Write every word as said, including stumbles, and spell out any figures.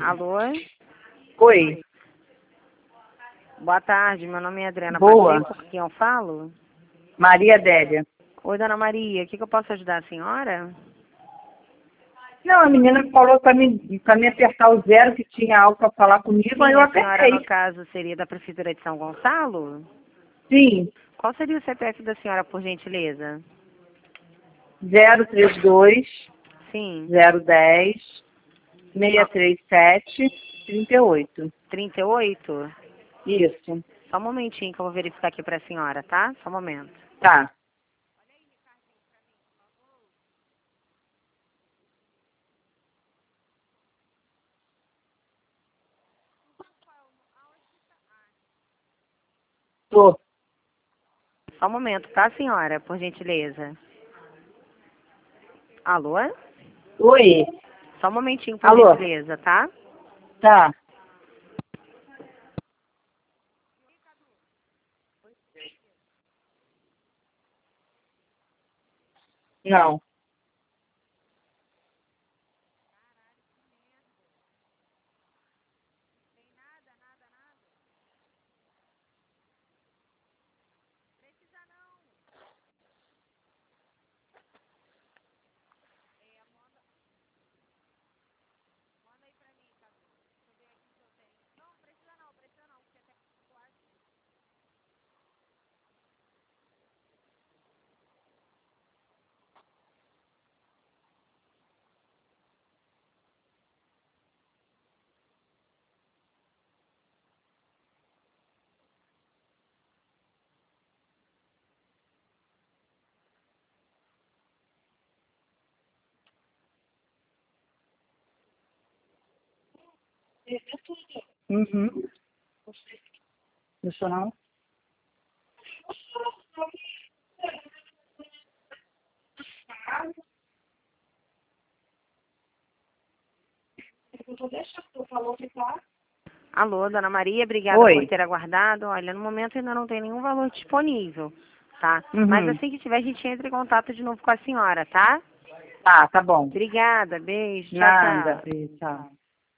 Alô? Oi. Boa tarde, meu nome é Adriana Boa. Pacheco, com quem eu falo? Maria Adélia. Oi, dona Maria, o que, que eu posso ajudar a senhora? Não, a menina falou para me, pra me apertar o zero, que tinha algo para falar comigo, Sim, mas eu a senhora, no apertei. caso, seria da Prefeitura de São Gonçalo? Sim, Qual seria o C P F da senhora, por gentileza? zero três dois, Sim. zero dez, Ah, seis três sete, trinta e oito. trinta e oito? Isso, Só um momentinho que eu vou verificar aqui pra senhora, tá? Só um momento. tá. Tô. Só um momento, tá, senhora, por gentileza? Alô? Oi. Só um momentinho, por Alô? gentileza, tá? Tá. Não. Uhum. Deixa eu não. Alô, dona Maria, obrigada por Oi. ter aguardado. Olha, no momento ainda não tem nenhum valor disponível, tá? Mas Uhum. assim que tiver, a gente entra em contato de novo com a senhora, tá? Tá, tá bom. Obrigada, beijo, tchau, Nada. tchau. Tchau.